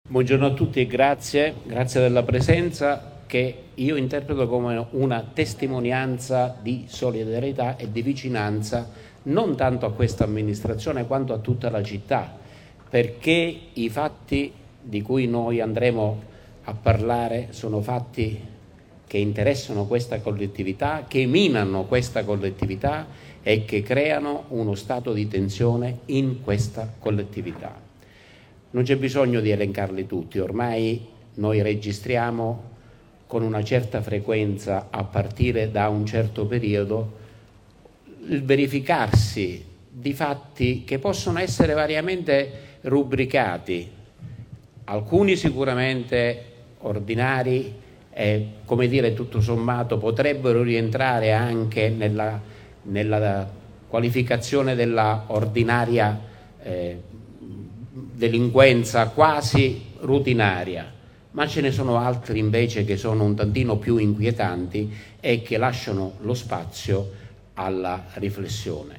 Buongiorno a tutti e grazie della presenza, che io interpreto come una testimonianza di solidarietà e di vicinanza non tanto a questa amministrazione quanto a tutta la città, perché i fatti di cui noi andremo a parlare sono fatti che interessano questa collettività, che minano questa collettività e che creano uno stato di tensione in questa collettività. Non c'è bisogno di elencarli tutti, ormai noi registriamo con una certa frequenza, a partire da un certo periodo, il verificarsi di fatti che possono essere variamente rubricati, alcuni sicuramente ordinari e, come dire, tutto sommato potrebbero rientrare anche nella qualificazione della ordinaria delinquenza quasi rutinaria, ma ce ne sono altri invece che sono un tantino più inquietanti e che lasciano lo spazio alla riflessione.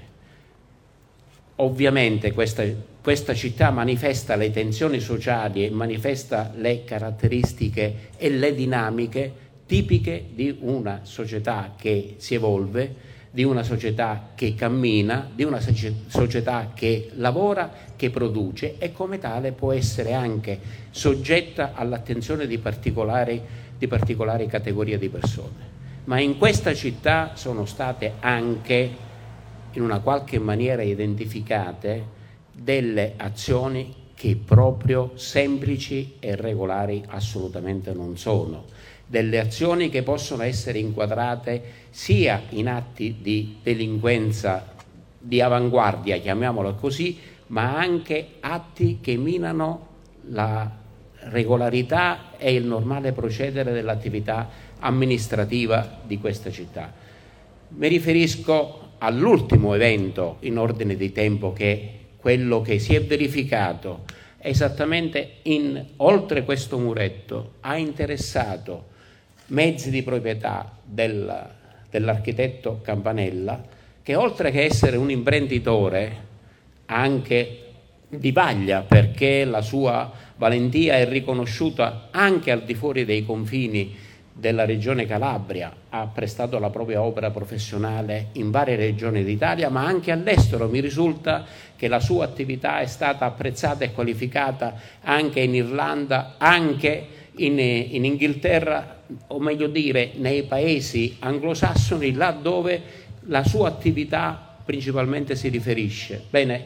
Ovviamente questa città manifesta le tensioni sociali e manifesta le caratteristiche e le dinamiche tipiche di una società che si evolve, di una società che cammina, di una società che lavora, che produce e come tale può essere anche soggetta all'attenzione di particolari categorie di persone. Ma in questa città sono state anche in una qualche maniera identificate delle azioni che proprio semplici e regolari assolutamente non sono, delle azioni che possono essere inquadrate sia in atti di delinquenza di avanguardia, chiamiamola così, ma anche atti che minano la regolarità e il normale procedere dell'attività amministrativa di questa città. Mi riferisco all'ultimo evento in ordine di tempo, che è quello che si è verificato esattamente oltre questo muretto, ha interessato mezzi di proprietà dell'architetto Campanella, che oltre che essere un imprenditore anche di vaglia, perché la sua valentia è riconosciuta anche al di fuori dei confini della regione Calabria, ha prestato la propria opera professionale in varie regioni d'Italia, ma anche all'estero. Mi risulta che la sua attività è stata apprezzata e qualificata anche in Irlanda, anche in Inghilterra, o meglio dire nei paesi anglosassoni, là dove la sua attività principalmente si riferisce. Bene,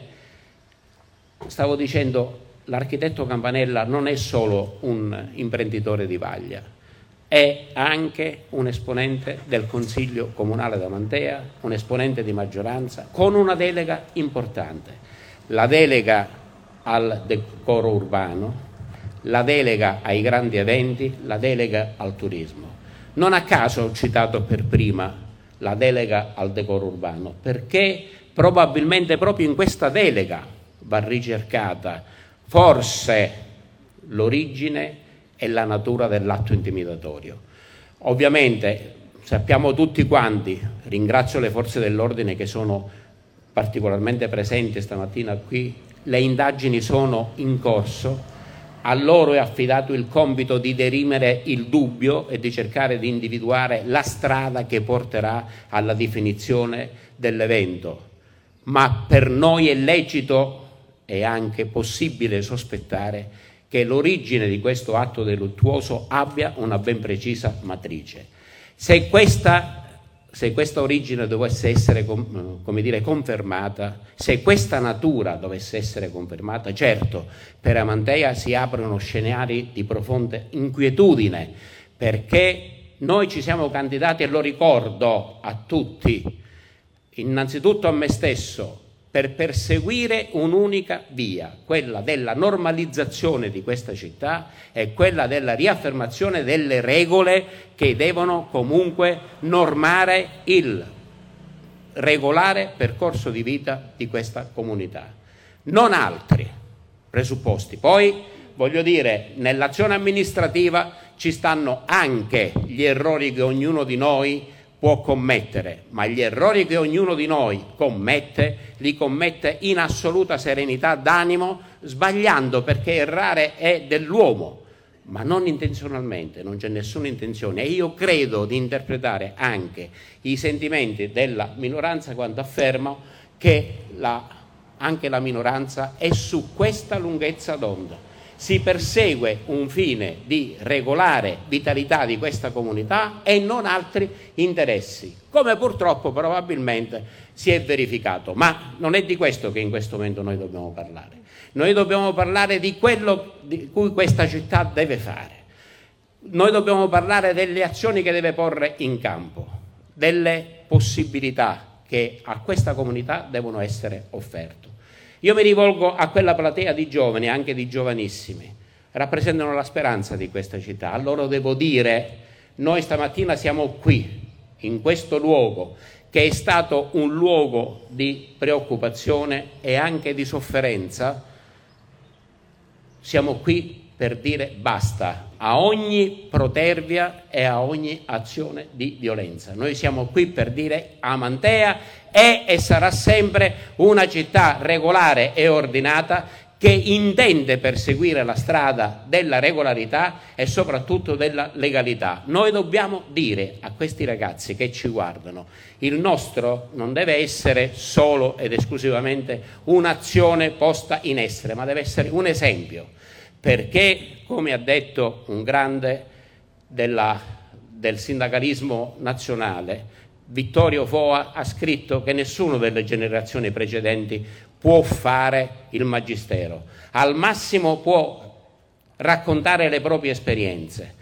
stavo dicendo, l'architetto Campanella non è solo un imprenditore di vaglia, è anche un esponente del Consiglio Comunale d'Amantea, un esponente di maggioranza con una delega importante, la delega al decoro urbano, la delega ai grandi eventi, la delega al turismo. Non a caso ho citato per prima la delega al decoro urbano, perché probabilmente proprio in questa delega va ricercata forse l'origine e la natura dell'atto intimidatorio. Ovviamente sappiamo tutti quanti, ringrazio le forze dell'ordine che sono particolarmente presenti stamattina qui, le indagini sono in corso, a loro è affidato il compito di dirimere il dubbio e di cercare di individuare la strada che porterà alla definizione dell'evento, ma per noi è lecito e anche possibile sospettare che l'origine di questo atto delittuoso abbia una ben precisa matrice. Se questa origine dovesse essere, confermata, se questa natura dovesse essere confermata, certo, per Amantea si aprono scenari di profonda inquietudine, perché noi ci siamo candidati, e lo ricordo a tutti, innanzitutto a me stesso, per perseguire un'unica via, quella della normalizzazione di questa città e quella della riaffermazione delle regole che devono comunque normare il regolare percorso di vita di questa comunità, non altri presupposti. Poi, voglio dire, nell'azione amministrativa ci stanno anche gli errori che ognuno di noi può commettere, ma gli errori che ognuno di noi commette, li commette in assoluta serenità d'animo, sbagliando, perché errare è dell'uomo, ma non intenzionalmente, non c'è nessuna intenzione. E io credo di interpretare anche i sentimenti della minoranza quando affermo che anche la minoranza è su questa lunghezza d'onda. Si persegue un fine di regolare vitalità di questa comunità e non altri interessi, come purtroppo probabilmente si è verificato. Ma non è di questo che in questo momento noi dobbiamo parlare. Noi dobbiamo parlare di quello di cui questa città deve fare. Noi dobbiamo parlare delle azioni che deve porre in campo, delle possibilità che a questa comunità devono essere offerte. Io mi rivolgo a quella platea di giovani, anche di giovanissimi, rappresentano la speranza di questa città. A loro devo dire, noi stamattina siamo qui, in questo luogo, che è stato un luogo di preoccupazione e anche di sofferenza. Siamo qui per dire basta a ogni protervia e a ogni azione di violenza. Noi siamo qui per dire Amantea è e sarà sempre una città regolare e ordinata che intende perseguire la strada della regolarità e soprattutto della legalità. Noi dobbiamo dire a questi ragazzi che ci guardano, il nostro non deve essere solo ed esclusivamente un'azione posta in essere, ma deve essere un esempio. Perché, come ha detto un grande del sindacalismo nazionale, Vittorio Foa, ha scritto che nessuno delle generazioni precedenti può fare il magistero. Al massimo può raccontare le proprie esperienze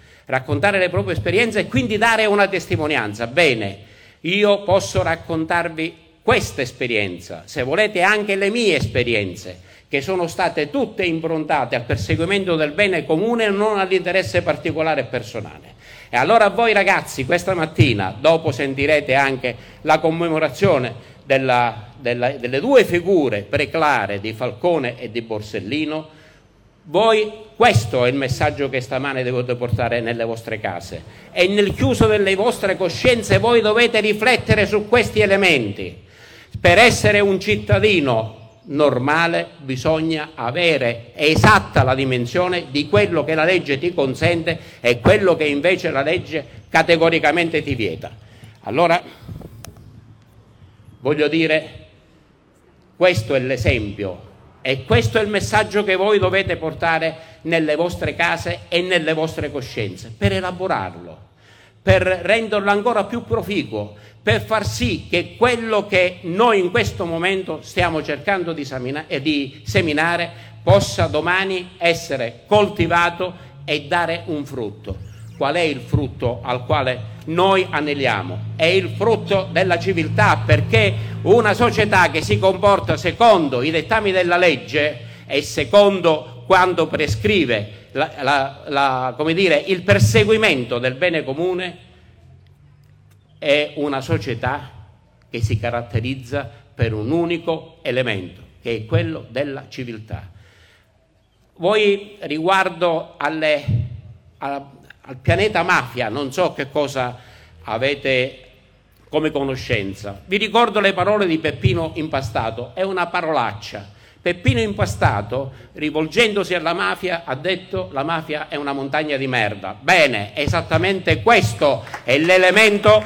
e quindi dare una testimonianza. Bene, io posso raccontarvi questa esperienza, se volete anche le mie esperienze, che sono state tutte improntate al perseguimento del bene comune e non all'interesse particolare e personale. E allora a voi ragazzi, questa mattina, dopo sentirete anche la commemorazione delle due figure preclare di Falcone e di Borsellino, voi, questo è il messaggio che stamane dovete portare nelle vostre case. E nel chiuso delle vostre coscienze voi dovete riflettere su questi elementi. Per essere un cittadino normale bisogna avere esatta la dimensione di quello che la legge ti consente e quello che invece la legge categoricamente ti vieta. Allora, voglio dire, questo è l'esempio e questo è il messaggio che voi dovete portare nelle vostre case e nelle vostre coscienze, per elaborarlo, per renderlo ancora più proficuo, per far sì che quello che noi in questo momento stiamo cercando di seminare possa domani essere coltivato e dare un frutto. Qual è il frutto al quale noi aneliamo? È il frutto della civiltà, perché una società che si comporta secondo i dettami della legge e secondo quanto prescrive il perseguimento del bene comune è una società che si caratterizza per un unico elemento, che è quello della civiltà. Voi, riguardo al pianeta mafia, non so che cosa avete come conoscenza. Vi ricordo le parole di Peppino Impastato, è una parolaccia. Peppino Impastato, rivolgendosi alla mafia, ha detto: la mafia è una montagna di merda. Bene, esattamente questo è l'elemento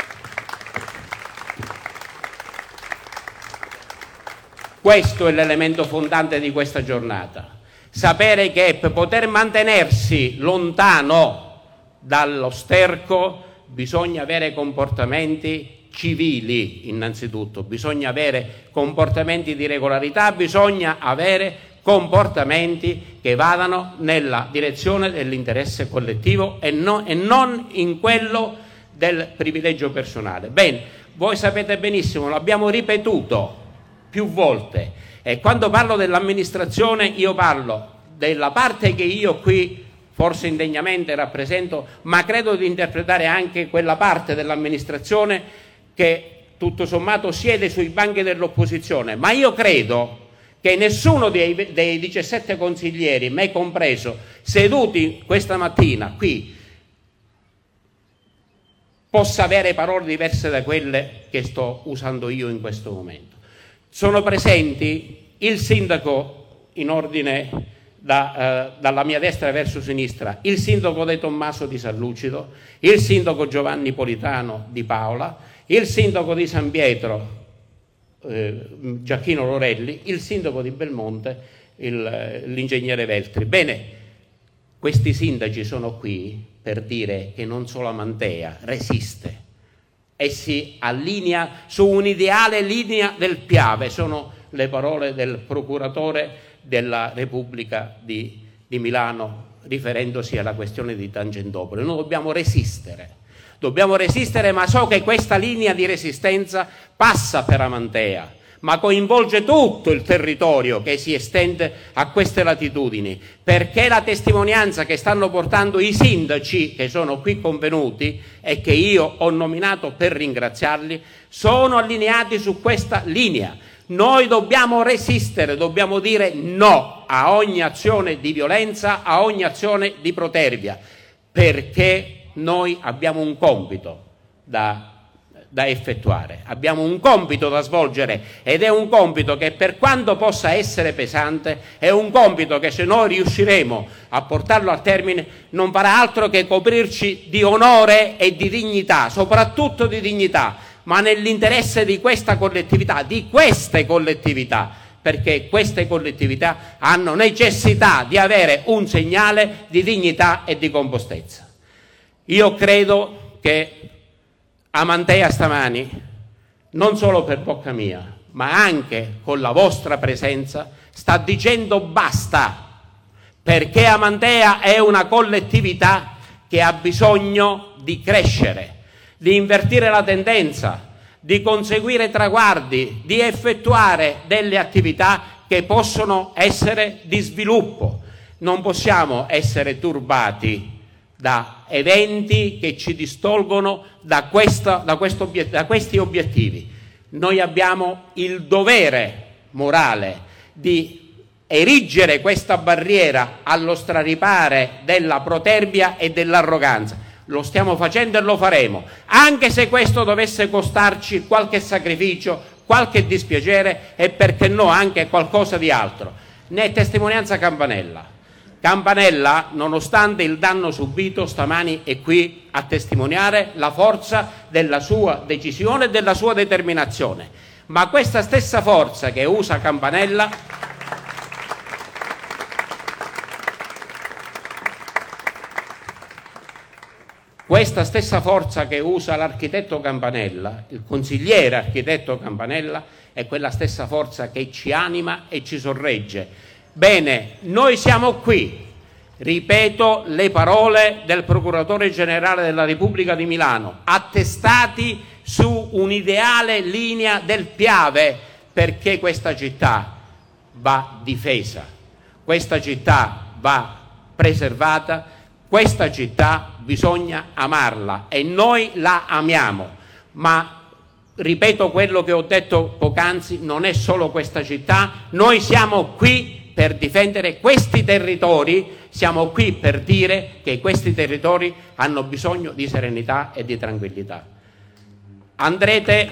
fondante di questa giornata. Sapere che per poter mantenersi lontano dallo sterco bisogna avere comportamenti civili innanzitutto, bisogna avere comportamenti di regolarità, bisogna avere comportamenti che vadano nella direzione dell'interesse collettivo e non in quello del privilegio personale. Bene, voi sapete benissimo, l'abbiamo ripetuto più volte, e quando parlo dell'amministrazione io parlo della parte che io qui forse indegnamente rappresento, ma credo di interpretare anche quella parte dell'amministrazione che tutto sommato siede sui banchi dell'opposizione, ma io credo che nessuno dei 17 consiglieri, me compreso, seduti questa mattina qui, possa avere parole diverse da quelle che sto usando io in questo momento. Sono presenti il sindaco in ordine dalla mia destra verso sinistra, il sindaco De Tommaso di San Lucido, il sindaco Giovanni Politano di Paola, il sindaco di San Pietro Giacchino Lorelli, il sindaco di Belmonte l'ingegnere Veltri. Bene, questi sindaci sono qui per dire che non solo Amantea resiste e si allinea su un'ideale linea del Piave. Sono le parole del procuratore della Repubblica di Milano riferendosi alla questione di Tangentopoli. Noi dobbiamo resistere, ma so che questa linea di resistenza passa per Amantea, ma coinvolge tutto il territorio che si estende a queste latitudini, perché la testimonianza che stanno portando i sindaci che sono qui convenuti e che io ho nominato per ringraziarli sono allineati su questa linea. Noi dobbiamo resistere, dobbiamo dire no a ogni azione di violenza, a ogni azione di protervia, perché noi abbiamo un compito da effettuare, abbiamo un compito da svolgere, ed è un compito che, per quanto possa essere pesante, è un compito che, se noi riusciremo a portarlo a termine, non farà altro che coprirci di onore e di dignità, soprattutto di dignità, ma nell'interesse di questa collettività, di queste collettività, perché queste collettività hanno necessità di avere un segnale di dignità e di compostezza. Io credo che Amantea stamani, non solo per bocca mia, ma anche con la vostra presenza, sta dicendo basta, perché Amantea è una collettività che ha bisogno di crescere, di invertire la tendenza, di conseguire traguardi, di effettuare delle attività che possono essere di sviluppo. Non possiamo essere turbati da eventi che ci distolgono da questi obiettivi. Noi abbiamo il dovere morale di erigere questa barriera allo straripare della protervia e dell'arroganza. Lo stiamo facendo e lo faremo, anche se questo dovesse costarci qualche sacrificio, qualche dispiacere e, perché no, anche qualcosa di altro. Ne è testimonianza Campanella. Campanella, nonostante il danno subito, stamani è qui a testimoniare la forza della sua decisione e della sua determinazione. Ma questa stessa forza che usa Campanella l'architetto Campanella, il consigliere architetto Campanella, è quella stessa forza che ci anima e ci sorregge. Bene, noi siamo qui, ripeto le parole del procuratore generale della Repubblica di Milano, attestati su un'ideale linea del Piave, perché questa città va difesa, questa città va preservata, questa città bisogna amarla e noi la amiamo, ma ripeto quello che ho detto poc'anzi, non è solo questa città, noi siamo qui per difendere questi territori, siamo qui per dire che questi territori hanno bisogno di serenità e di tranquillità. Andrete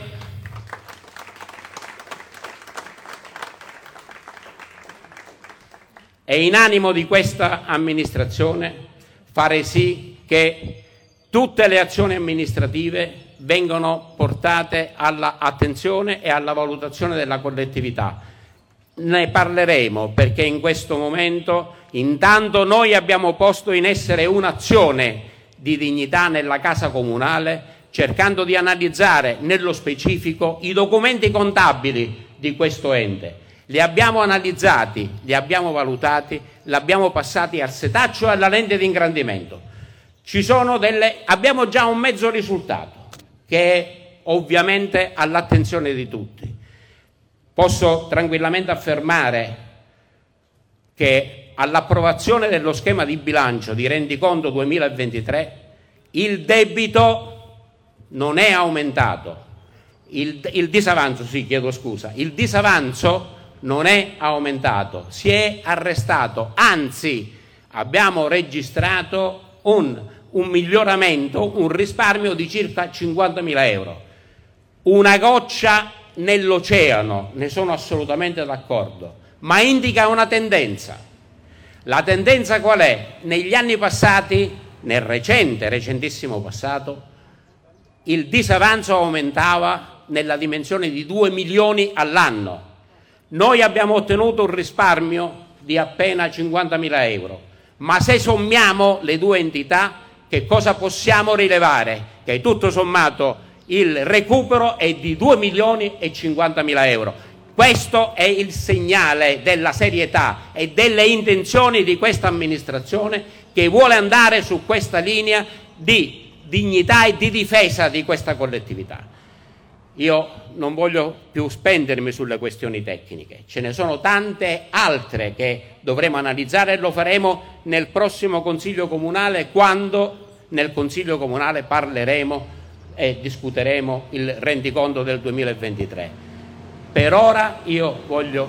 è in animo di questa amministrazione fare sì che tutte le azioni amministrative vengano portate all'attenzione e alla valutazione della collettività. Ne parleremo, perché in questo momento intanto noi abbiamo posto in essere un'azione di dignità nella casa comunale, cercando di analizzare nello specifico i documenti contabili di questo ente. Li abbiamo analizzati, li abbiamo valutati, li abbiamo passati al setaccio e alla lente di ingrandimento. Abbiamo già un mezzo risultato che è ovviamente all'attenzione di tutti. Posso tranquillamente affermare che all'approvazione dello schema di bilancio di rendiconto 2023 il debito non è aumentato, il disavanzo non è aumentato, si è arrestato, anzi abbiamo registrato un un miglioramento, un risparmio di circa 50.000 euro. Una goccia nell'oceano, ne sono assolutamente d'accordo, ma indica una tendenza. La tendenza qual è? Negli anni passati, nel recentissimo passato, il disavanzo aumentava nella dimensione di 2 milioni all'anno. Noi abbiamo ottenuto un risparmio di appena 50.000 euro, ma se sommiamo le due entità, che cosa possiamo rilevare? Che tutto sommato il recupero è di 2 milioni e 50.000 euro. Questo è il segnale della serietà e delle intenzioni di questa amministrazione, che vuole andare su questa linea di dignità e di difesa di questa collettività. Io non voglio più spendermi sulle questioni tecniche, ce ne sono tante altre che dovremo analizzare e lo faremo nel prossimo Consiglio Comunale, quando nel Consiglio Comunale parleremo e discuteremo il rendiconto del 2023. Per ora io voglio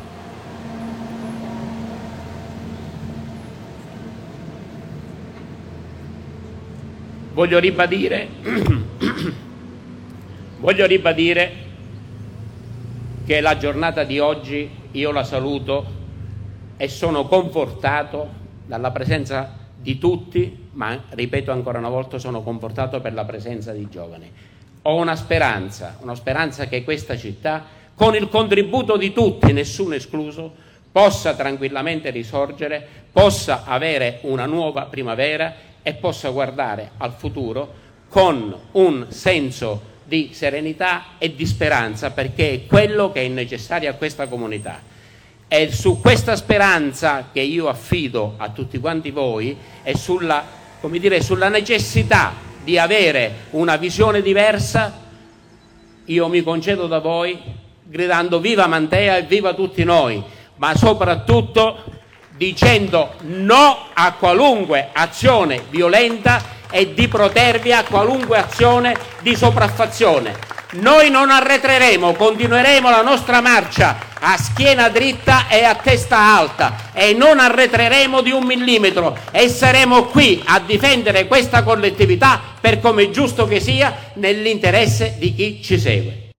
ribadire che la giornata di oggi io la saluto e sono confortato dalla presenza di tutti, ma ripeto ancora una volta, sono confortato per la presenza di giovani. Ho una speranza che questa città, con il contributo di tutti, nessuno escluso, possa tranquillamente risorgere, possa avere una nuova primavera e possa guardare al futuro con un senso di serenità e di speranza, perché è quello che è necessario a questa comunità. È su questa speranza che io affido a tutti quanti voi e sulla necessità di avere una visione diversa. Io mi concedo da voi gridando viva Mantea e viva tutti noi, ma soprattutto dicendo no a qualunque azione violenta e di protervia, a qualunque azione di sopraffazione. Noi non arretreremo, continueremo la nostra marcia a schiena dritta e a testa alta e non arretreremo di 1 millimetro e saremo qui a difendere questa collettività per come è giusto che sia, nell'interesse di chi ci segue.